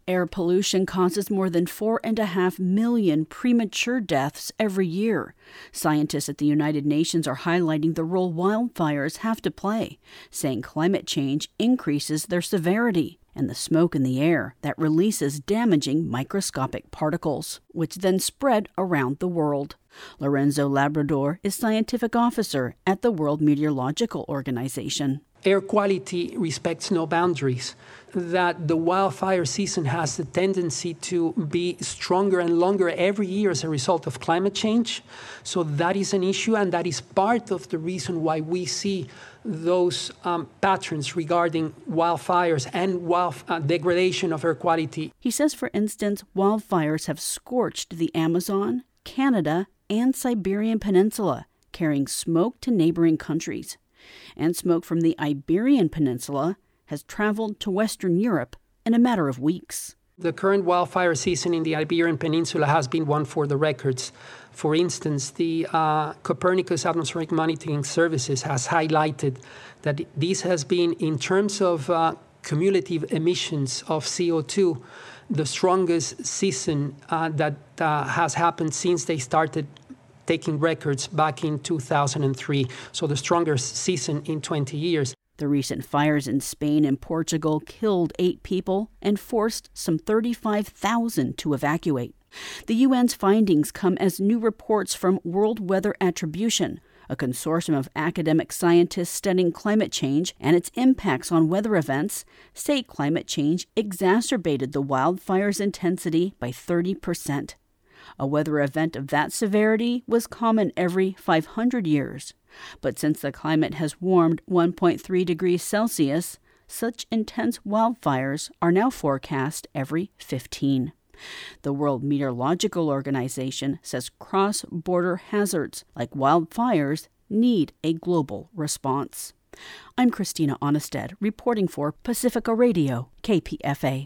Air pollution causes more than 4.5 million premature deaths every year. Scientists at the United Nations are highlighting the role wildfires have to play, saying climate change increases their severity, and the smoke in the air that releases damaging microscopic particles, which then spread around the world. Lorenzo Labrador is scientific officer at the World Meteorological Organization. Air quality respects no boundaries, that the wildfire season has the tendency to be stronger and longer every year as a result of climate change. So that is an issue, and that is part of the reason why we see those patterns regarding wildfires and degradation of air quality. He says, for instance, wildfires have scorched the Amazon, Canada, and Siberian Peninsula, carrying smoke to neighboring countries. And smoke from the Iberian Peninsula has traveled to Western Europe in a matter of weeks. The current wildfire season in the Iberian Peninsula has been one for the records. For instance, the Copernicus Atmospheric Monitoring Services has highlighted that this has been, in terms of cumulative emissions of CO2, the strongest season that has happened since they started taking records back in 2003, so the strongest season in 20 years. The recent fires in Spain and Portugal killed 8 people and forced some 35,000 to evacuate. The UN's findings come as new reports from World Weather Attribution, a consortium of academic scientists studying climate change and its impacts on weather events, say climate change exacerbated the wildfire's intensity by 30%. A weather event of that severity was common every 500 years. But since the climate has warmed 1.3 degrees Celsius, such intense wildfires are now forecast every 15. The World Meteorological Organization says cross-border hazards like wildfires need a global response. I'm Christina Onnested, reporting for Pacifica Radio, KPFA.